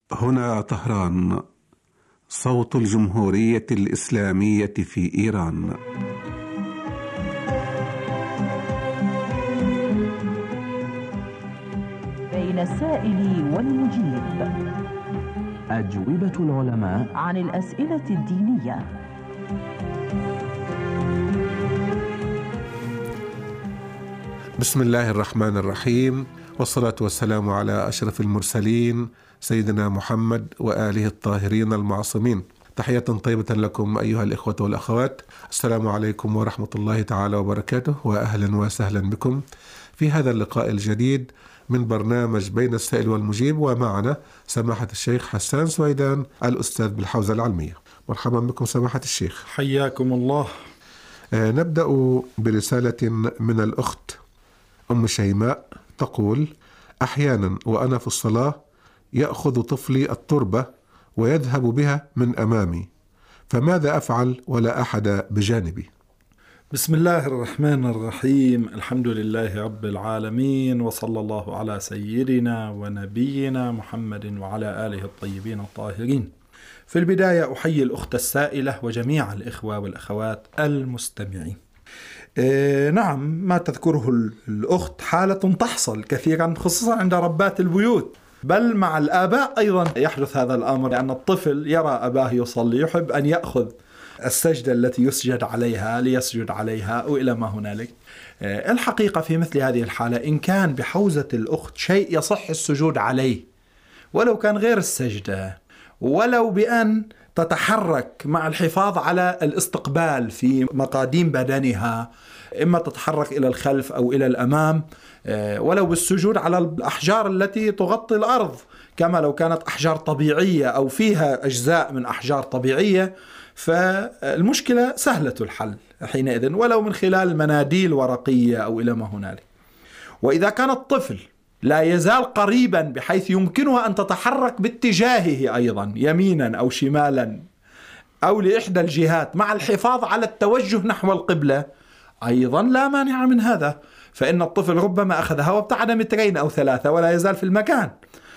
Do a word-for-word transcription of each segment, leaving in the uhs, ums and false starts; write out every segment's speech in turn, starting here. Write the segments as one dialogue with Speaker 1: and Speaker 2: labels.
Speaker 1: هنا طهران، صوت الجمهورية الإسلامية في إيران.
Speaker 2: بين السائل والمجيب،
Speaker 3: أجوبة العلماء
Speaker 2: عن الأسئلة الدينية.
Speaker 1: بسم الله الرحمن الرحيم، والصلاة والسلام على أشرف المرسلين سيدنا محمد وآله الطاهرين المعصومين. تحية طيبة لكم أيها الإخوة والأخوات، السلام عليكم ورحمة الله تعالى وبركاته، وأهلا وسهلا بكم في هذا اللقاء الجديد من برنامج بين السائل والمجيب، ومعنا سماحة الشيخ حسان سويدان الأستاذ بالحوزة العلمية. مرحبا بكم سماحة الشيخ.
Speaker 4: حياكم الله.
Speaker 1: آه نبدأ برسالة من الأخت أم شيماء تقول: أحيانا وأنا في الصلاة يأخذ طفلي التربة ويذهب بها من أمامي، فماذا أفعل ولا أحد بجانبي؟
Speaker 4: بسم الله الرحمن الرحيم، الحمد لله رب العالمين، وصلى الله على سيدنا ونبينا محمد وعلى آله الطيبين الطاهرين. في البداية أحيي الأخت السائلة وجميع الإخوة والأخوات المستمعين. إيه نعم، ما تذكره الأخت حالة تحصل كثيرا خصوصا عند ربات البيوت، بل مع الآباء أيضا يحدث هذا الأمر، لأن الطفل يرى أباه يصلي يحب أن يأخذ السجدة التي يسجد عليها ليسجد عليها أو إلى ما هنالك. الحقيقة في مثل هذه الحالة إن كان بحوزة الأخت شيء يصح السجود عليه، ولو كان غير السجدة، ولو بأن تتحرك مع الحفاظ على الاستقبال في مقاديم بدنها، إما تتحرك إلى الخلف أو إلى الأمام، ولو بالسجود على الأحجار التي تغطي الأرض، كما لو كانت أحجار طبيعية أو فيها أجزاء من أحجار طبيعية، فالمشكلة سهلة الحل حينئذ، ولو من خلال مناديل ورقية أو إلى ما هنالك. وإذا كان الطفل لا يزال قريبا بحيث يمكنها أن تتحرك باتجاهه أيضا يمينا أو شمالا أو لإحدى الجهات مع الحفاظ على التوجه نحو القبلة، أيضا لا مانع من هذا، فإن الطفل ربما أخذها وابتعد مترين أو ثلاثة ولا يزال في المكان.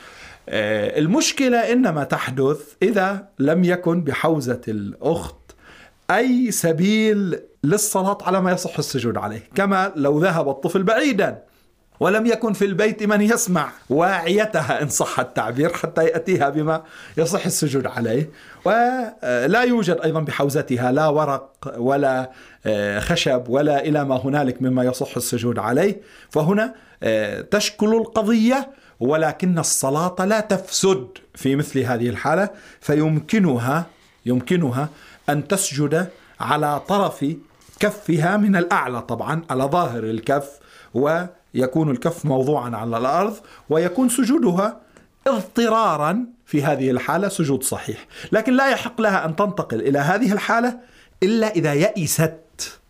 Speaker 4: المشكلة إنما تحدث إذا لم يكن بحوزة الأخت أي سبيل للصلاة على ما يصح السجود عليه، كما لو ذهب الطفل بعيدا ولم يكن في البيت من يسمع واعيتها إن صح التعبير حتى يأتيها بما يصح السجود عليه، ولا يوجد أيضا بحوزتها لا ورق ولا خشب ولا إلى ما هنالك مما يصح السجود عليه، فهنا تشكل القضية، ولكن الصلاة لا تفسد في مثل هذه الحالة، فيمكنها يمكنها أن تسجد على طرف كفها من الأعلى، طبعا على ظاهر الكف، ويكون الكف موضوعا على الأرض، ويكون سجودها اضطرارا في هذه الحالة سجود صحيح. لكن لا يحق لها أن تنتقل إلى هذه الحالة إلا إذا يئست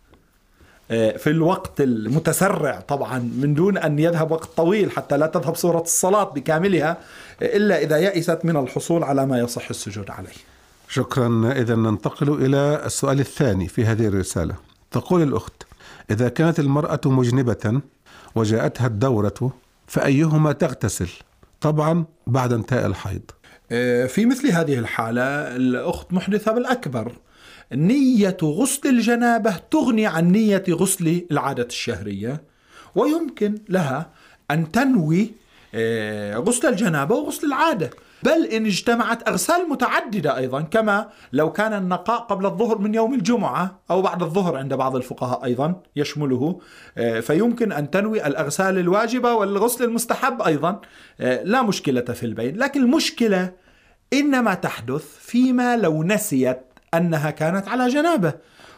Speaker 4: في الوقت المتسرع، طبعا من دون أن يذهب وقت طويل حتى لا تذهب صورة الصلاة بكاملها، إلا إذا يئست من الحصول على ما يصح السجود عليه.
Speaker 1: شكرا. إذا ننتقل إلى السؤال الثاني في هذه الرسالة. تقول الأخت: إذا كانت المرأة مجنبة وجاءتها الدورة فأيهما تغتسل؟ طبعا بعد انتهاء الحيض.
Speaker 4: في مثل هذه الحالة الأخت محدثة بالأكبر، نية غسل الجنابة تغني عن نية غسل العادة الشهرية، ويمكن لها أن تنوي غسل الجنابة وغسل العادة، بل إن اجتمعت أغسال متعددة أيضا، كما لو كان النقاء قبل الظهر من يوم الجمعة أو بعد الظهر عند بعض الفقهاء أيضا يشمله، فيمكن أن تنوي الأغسال الواجبة والغسل المستحب أيضا، لا مشكلة في البين. لكن المشكلة إنما تحدث فيما لو نسيت أنها كانت على جنابة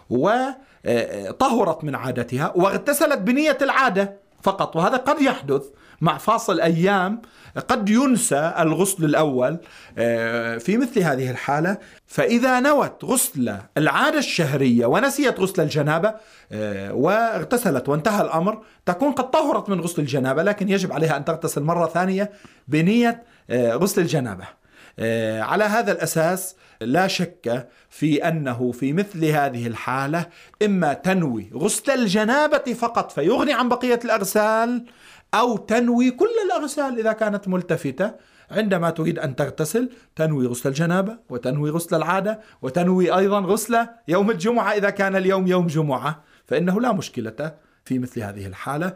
Speaker 4: وطهرت من عادتها واغتسلت بنية العادة فقط، وهذا قد يحدث مع فاصل أيام، قد ينسى الغسل الأول. في مثل هذه الحالة فإذا نوت غسل العادة الشهرية ونسيت غسل الجنابة واغتسلت وانتهى الأمر، تكون قد طهرت من غسل الجنابة، لكن يجب عليها أن تغتسل مرة ثانية بنية غسل الجنابة. على هذا الأساس لا شك في أنه في مثل هذه الحالة إما تنوي غسل الجنابة فقط فيغني عن بقية الأغسال، أو تنوي كل الأغسال إذا كانت ملتفتة عندما تريد أن تغتسل تنوي غسل الجنابة وتنوي غسل العادة وتنوي أيضا غسل يوم الجمعة إذا كان اليوم يوم جمعة، فإنه لا مشكلة في مثل هذه الحالة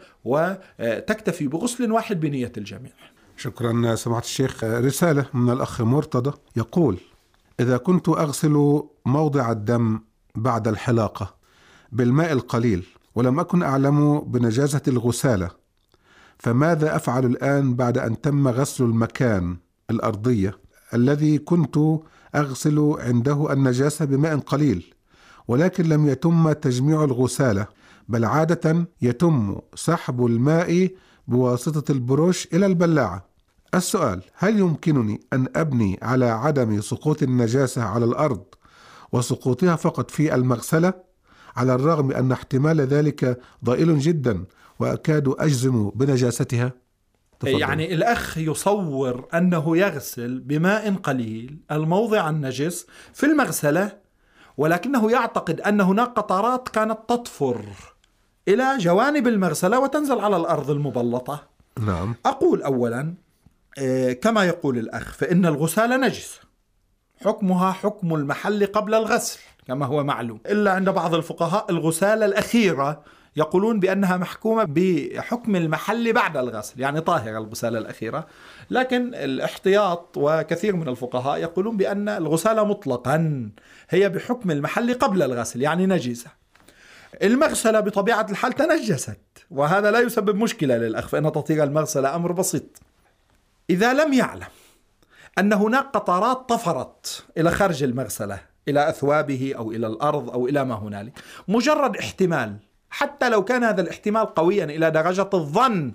Speaker 4: وتكتفي بغسل واحد بنية الجميع.
Speaker 1: شكرا سماحة الشيخ. رسالة من الأخ مرتضى يقول: إذا كنت أغسل موضع الدم بعد الحلاقة بالماء القليل ولم أكن أعلم بنجاسة الغسالة، فماذا أفعل الآن بعد أن تم غسل المكان الأرضية الذي كنت أغسل عنده النجاسة بماء قليل، ولكن لم يتم تجميع الغسالة، بل عادة يتم سحب الماء بواسطة البروش إلى البلاعة؟ السؤال: هل يمكنني أن أبني على عدم سقوط النجاسة على الأرض وسقوطها فقط في المغسلة، على الرغم أن احتمال ذلك ضئيل جدا وأكاد أجزم بنجاستها؟ تفضل.
Speaker 4: يعني الأخ يصور أنه يغسل بماء قليل الموضع النجس في المغسلة، ولكنه يعتقد أن هناك قطرات كانت تطفر إلى جوانب المغسلة وتنزل على الأرض المبلطة.
Speaker 1: نعم.
Speaker 4: أقول أولا كما يقول الأخ فإن الغسالة نجس، حكمها حكم المحل قبل الغسل كما هو معلوم، إلا عند بعض الفقهاء الغسالة الأخيرة يقولون بأنها محكومة بحكم المحل بعد الغسل، يعني طاهرة الغسالة الأخيرة. لكن الاحتياط وكثير من الفقهاء يقولون بأن الغسالة مطلقا هي بحكم المحل قبل الغسل، يعني نجسة. المغسلة بطبيعة الحال تنجست، وهذا لا يسبب مشكلة للأخ، فإن تطهير المغسلة أمر بسيط. إذا لم يعلم أن هناك قطرات طفرت إلى خارج المغسلة إلى أثوابه أو إلى الأرض أو إلى ما هنالك، مجرد احتمال، حتى لو كان هذا الاحتمال قويا إلى درجة الظن،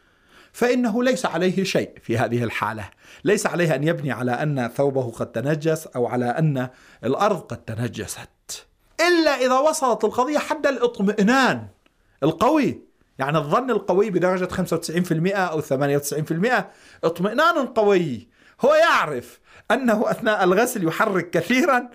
Speaker 4: فإنه ليس عليه شيء في هذه الحالة. ليس عليه أن يبني على أن ثوبه قد تنجس أو على أن الأرض قد تنجست، إلا إذا وصلت القضية حد الاطمئنان القوي، يعني الظن القوي بدرجة خمسة وتسعين بالمئة أو ثمانية وتسعين بالمئة، اطمئنان قوي، هو يعرف أنه أثناء الغسل يحرك كثيرا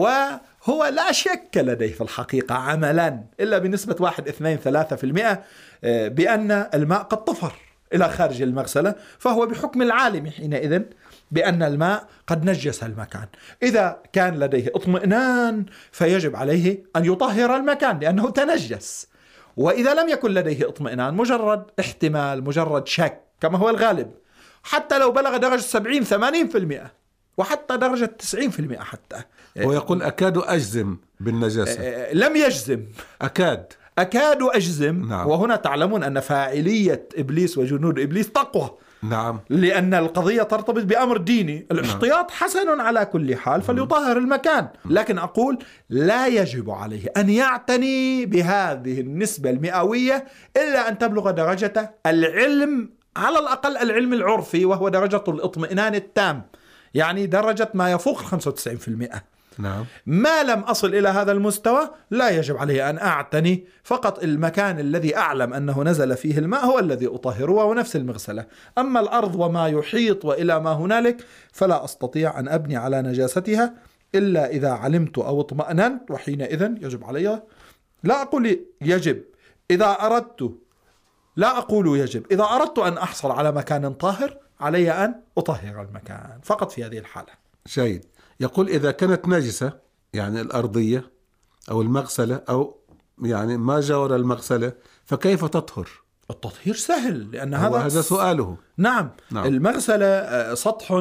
Speaker 4: وهو لا شك لديه في الحقيقة عملا إلا بنسبة واحد اثنين ثلاثة في المئة بأن الماء قد طفر إلى خارج المغسلة، فهو بحكم العالم حينئذ بأن الماء قد نجس المكان. إذا كان لديه اطمئنان فيجب عليه أن يطهر المكان لأنه تنجس. وإذا لم يكن لديه اطمئنان، مجرد احتمال، مجرد شك كما هو الغالب، حتى لو بلغ درجة سبعين ثمانين بالمئة وحتى درجة تسعين بالمئة حتى،
Speaker 1: هو يقول أكاد أجزم بالنجاسة.
Speaker 4: لم يجزم،
Speaker 1: أكاد
Speaker 4: أكاد أجزم.
Speaker 1: نعم.
Speaker 4: وهنا تعلمون أن فاعلية إبليس وجنود إبليس تقوى،
Speaker 1: نعم،
Speaker 4: لأن القضية ترتبط بأمر ديني. الاحتياط حسن على كل حال، فليطهر المكان، لكن أقول لا يجب عليه أن يعتني بهذه النسبة المئوية إلا أن تبلغ درجة العلم، على الأقل العلم العرفي، وهو درجة الاطمئنان التام، يعني درجة ما يفوق خمسة وتسعين بالمئة.
Speaker 1: نعم.
Speaker 4: ما لم أصل إلى هذا المستوى لا يجب عليه أن أعتني، فقط المكان الذي أعلم أنه نزل فيه الماء هو الذي أطهره وهو نفس المغسلة. أما الأرض وما يحيط وإلى ما هنالك فلا أستطيع أن أبني على نجاستها إلا إذا علمت أو اطمأننت، وحينئذ يجب علي، لا أقول يجب، إذا أردت، لا أقول يجب، إذا أردت أن أحصل على مكان طاهر علي أن أطهر المكان فقط في هذه الحالة.
Speaker 1: جيد. يقول إذا كانت نجسة، يعني الأرضية أو المغسلة أو يعني ما جاور المغسلة، فكيف تطهر؟
Speaker 4: التطهير سهل، لأن هذا
Speaker 1: هذا سؤاله.
Speaker 4: نعم.
Speaker 1: نعم.
Speaker 4: المغسلة سطح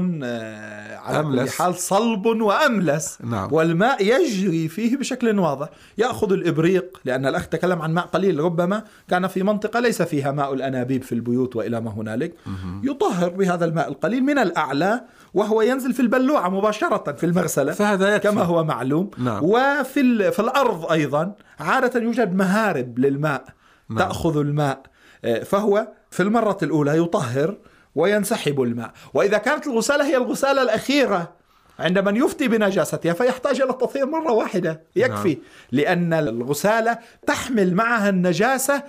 Speaker 4: على
Speaker 1: أملس.
Speaker 4: كل حال صلب وأملس.
Speaker 1: نعم.
Speaker 4: والماء يجري فيه بشكل واضح. يأخذ الإبريق، لأن الأخ تكلم عن ماء قليل، ربما كان في منطقة ليس فيها ماء الأنابيب في البيوت وإلى ما هنالك، يطهر بهذا الماء القليل من الأعلى، وهو ينزل في البلوعة مباشرة في المغسلة،
Speaker 1: فهذا يكفي
Speaker 4: كما هو معلوم.
Speaker 1: نعم.
Speaker 4: وفي في الأرض أيضا عادة يوجد مهارب للماء. نعم. تأخذ الماء، فهو في المرة الأولى يطهر وينسحب الماء. وإذا كانت الغسالة هي الغسالة الأخيرة عند من يفتي بنجاستها فيحتاج إلى التطهير مرة واحدة يكفي. نعم. لأن الغسالة تحمل معها النجاسة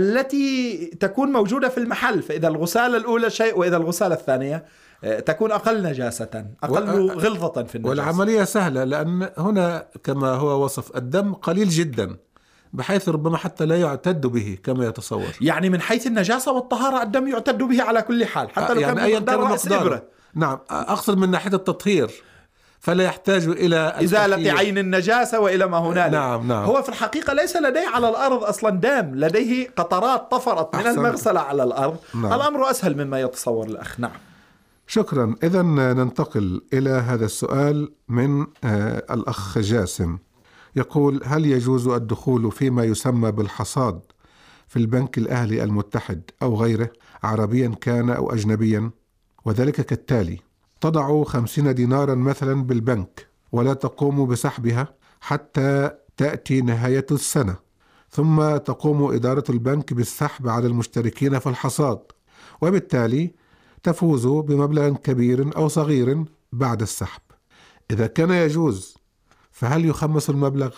Speaker 4: التي تكون موجودة في المحل، فإذا الغسالة الأولى شيء وإذا الغسالة الثانية تكون أقل نجاسة، أقل و... غلظة في النجاسة.
Speaker 1: والعملية سهلة، لأن هنا كما هو وصف الدم قليل جدا، بحيث ربما حتى لا يعتد به كما يتصور.
Speaker 4: يعني من حيث النجاسة والطهارة الدم يعتد به على كل حال، حتى لو
Speaker 1: يعني
Speaker 4: كان
Speaker 1: أيا كان
Speaker 4: رأس إبرة.
Speaker 1: نعم، أقصد من ناحية التطهير، فلا يحتاج إلى
Speaker 4: إزالة عين النجاسة وإلى ما هنالك.
Speaker 1: نعم نعم.
Speaker 4: هو في الحقيقة ليس لديه على الأرض أصلا دام، لديه قطرات طفرت من
Speaker 1: أحسن.
Speaker 4: المغسلة على الأرض. نعم. الأمر أسهل مما يتصور الأخ. نعم.
Speaker 1: شكرا. إذن ننتقل إلى هذا السؤال من آه الأخ جاسم، يقول: هل يجوز الدخول فيما يسمى بالحصاد في البنك الأهلي المتحد أو غيره، عربيا كان أو أجنبيا؟ وذلك كالتالي: تضع خمسين دينارا مثلا بالبنك ولا تقوم بسحبها حتى تأتي نهاية السنة، ثم تقوم إدارة البنك بالسحب على المشتركين في الحصاد، وبالتالي تفوز بمبلغ كبير أو صغير بعد السحب. إذا كان يجوز فهل يخمس المبلغ؟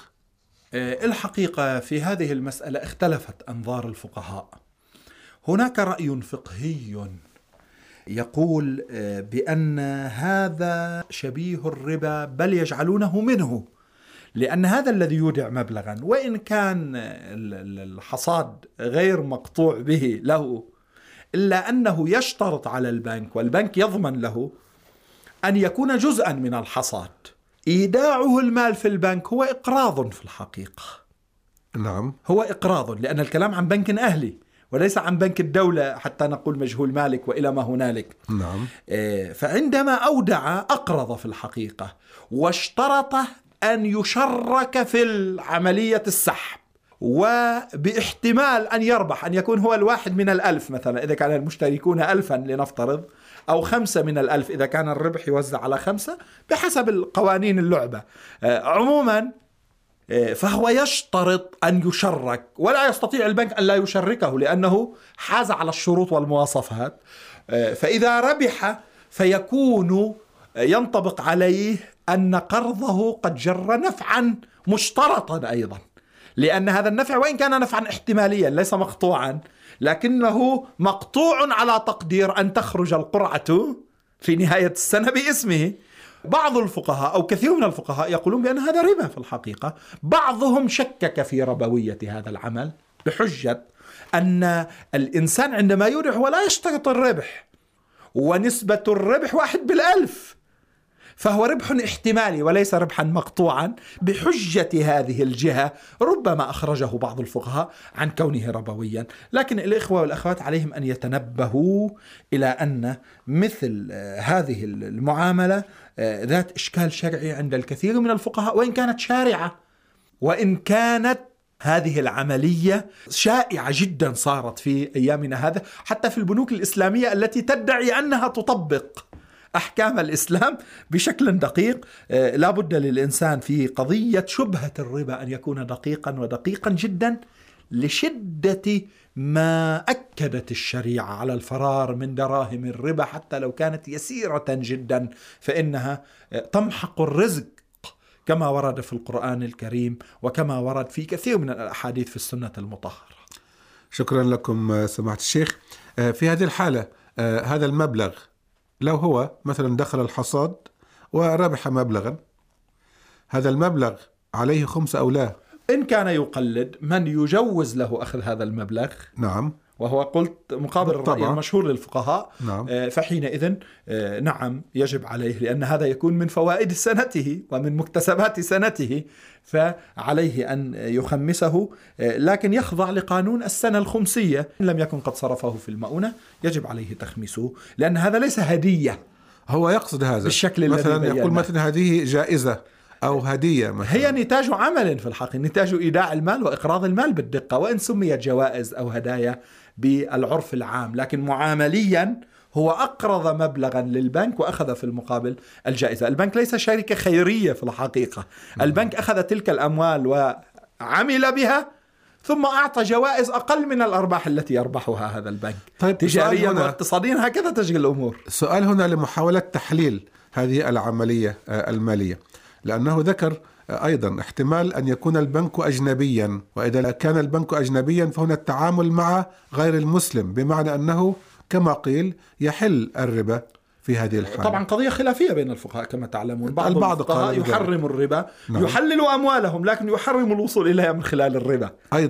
Speaker 4: الحقيقة في هذه المسألة اختلفت أنظار الفقهاء. هناك رأي فقهي يقول بأن هذا شبيه الربا، بل يجعلونه منه، لأن هذا الذي يودع مبلغا وإن كان الحصاد غير مقطوع به له، إلا أنه يشترط على البنك والبنك يضمن له أن يكون جزءا من الحصاد. إيداعه المال في البنك هو إقراض في الحقيقة.
Speaker 1: نعم،
Speaker 4: هو إقراض، لأن الكلام عن بنك أهلي وليس عن بنك الدولة حتى نقول مجهول مالك وإلى ما هنالك.
Speaker 1: نعم.
Speaker 4: فعندما أودع أقرض في الحقيقة، واشترط أن يشرك في العملية السحب، وباحتمال أن يربح، أن يكون هو الواحد من الألف مثلا إذا كان المشتركون ألفا لنفترض، أو خمسة من الألف إذا كان الربح يوزع على خمسة بحسب القوانين اللعبة. عموما فهو يشترط أن يشرك، ولا يستطيع البنك أن لا يشركه لأنه حاز على الشروط والمواصفات. فإذا ربح فيكون ينطبق عليه أن قرضه قد جر نفعا مشترطا أيضا، لأن هذا النفع وإن كان نفعا احتماليا ليس مقطوعا، لكنه مقطوع على تقدير أن تخرج القرعة في نهاية السنة باسمه. بعض الفقهاء أو كثير من الفقهاء يقولون بأن هذا ربا في الحقيقة. بعضهم شكك في ربوية هذا العمل بحجة أن الإنسان عندما يودع ولا يشترط الربح، ونسبة الربح واحد بالألف، فهو ربح احتمالي وليس ربحا مقطوعا. بحجة هذه الجهة ربما أخرجه بعض الفقهاء عن كونه ربويا. لكن الإخوة والأخوات عليهم أن يتنبهوا إلى أن مثل هذه المعاملة ذات إشكال شرعي عند الكثير من الفقهاء، وإن كانت شارعة، وإن كانت هذه العملية شائعة جدا صارت في أيامنا هذا، حتى في البنوك الإسلامية التي تدعي أنها تطبق أحكام الإسلام بشكل دقيق. لا بد للإنسان في قضية شبهة الربا أن يكون دقيقا ودقيقا جدا، لشدة ما أكدت الشريعة على الفرار من دراهم الربا حتى لو كانت يسيرة جدا، فإنها تمحق الرزق كما ورد في القرآن الكريم وكما ورد في كثير من الأحاديث في السنة المطهرة.
Speaker 1: شكرا لكم سماحة الشيخ. في هذه الحالة هذا المبلغ لو هو مثلا دخل الحصاد وربح مبلغا، هذا المبلغ عليه خمس أو لا؟
Speaker 4: إن كان يقلد من يجوز له أخذ هذا المبلغ،
Speaker 1: نعم،
Speaker 4: وهو قلت مقابل الرأي المشهور للفقهاء،
Speaker 1: نعم.
Speaker 4: فحينئذ نعم يجب عليه، لأن هذا يكون من فوائد سنته ومن مكتسبات سنته، فعليه أن يخمسه، لكن يخضع لقانون السنة الخمسية. إن لم يكن قد صرفه في المؤونة يجب عليه تخميسه، لأن هذا ليس هدية.
Speaker 1: هو يقصد هذا
Speaker 4: بالشكل
Speaker 1: مثلا
Speaker 4: الذي
Speaker 1: يقول مثلا هذه جائزة أو هدية مثلا.
Speaker 4: هي نتاج عمل في الحقيقة، نتاج إيداع المال وإقراض المال بالدقة، وإن سميت جوائز أو هدايا بالعرف العام، لكن معامليا هو أقرض مبلغا للبنك وأخذ في المقابل الجائزة. البنك ليس شركة خيرية في الحقيقة، البنك أخذ تلك الأموال وعمل بها ثم أعطى جوائز أقل من الأرباح التي يربحها هذا البنك.
Speaker 1: طيب،
Speaker 4: تجاريا واقتصاديا هكذا تشغل الأمور.
Speaker 1: سؤال هنا لمحاولة تحليل هذه العملية المالية، لأنه ذكر أيضا احتمال أن يكون البنك أجنبيا، وإذا كان البنك أجنبيا فهنا التعامل مع غير المسلم، بمعنى أنه كما قيل يحل الربا في هذه الحالة.
Speaker 4: طبعا قضية خلافية بين الفقهاء كما تعلمون. بعض
Speaker 1: البعض
Speaker 4: الفقهاء يحرم الربا،
Speaker 1: نعم.
Speaker 4: يحلل أموالهم لكن يحرم الوصول إليها من خلال الربا
Speaker 1: أيضا.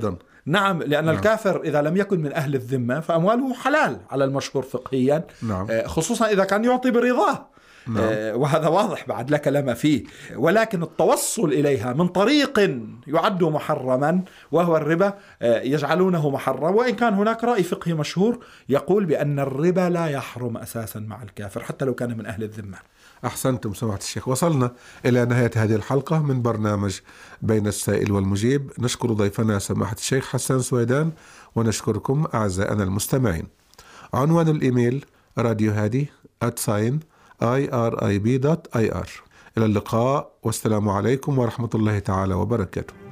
Speaker 4: نعم، لأن نعم. الكافر إذا لم يكن من أهل الذمة فأمواله حلال على المشهور فقهيا. نعم. خصوصا إذا كان يعطي برضاه. نعم. وهذا واضح بعد لا كلام فيه. ولكن التوصل إليها من طريق يعد محرما وهو الربا يجعلونه محرم، وإن كان هناك رأي فقهي مشهور يقول بأن الربا لا يحرم أساسا مع الكافر حتى لو كان من أهل الذمة.
Speaker 1: أحسنتم سماحة الشيخ. وصلنا إلى نهاية هذه الحلقة من برنامج بين السائل والمجيب. نشكر ضيفنا سماحة الشيخ حسان سويدان، ونشكركم أعزائنا المستمعين. عنوان الإيميل راديو هادي آت ساين آي آر آي بي دوت آي آر. إلى اللقاء والسلام عليكم ورحمة الله تعالى وبركاته.